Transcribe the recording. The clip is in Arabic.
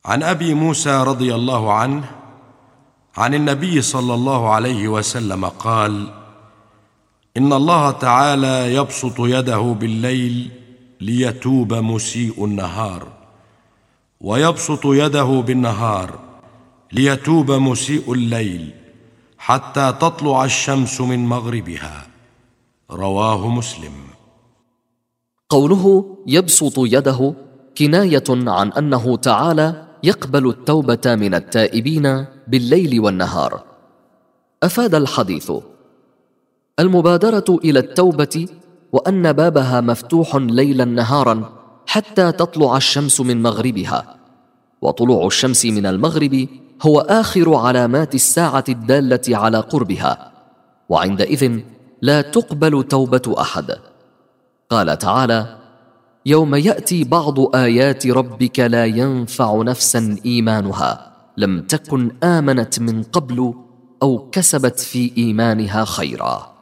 عن أبي موسى رضي الله عنه عن النبي صلى الله عليه وسلم قال: إن الله تعالى يبسط يده بالليل ليتوب مسيء النهار، ويبسط يده بالنهار ليتوب مسيء الليل، حتى تطلع الشمس من مغربها. رواه مسلم. قوله يبسط يده كناية عن أنه تعالى يقبل التوبة من التائبين بالليل والنهار. أفاد الحديث المبادرة إلى التوبة، وأن بابها مفتوح ليلا نهارا حتى تطلع الشمس من مغربها، وطلوع الشمس من المغرب هو آخر علامات الساعة الدالة على قربها، وعندئذ لا تقبل توبة أحد. قال تعالى: يوم يأتي بعض آيات ربك لا ينفع نفسا إيمانها لم تكن آمنت من قبل أو كسبت في إيمانها خيرا.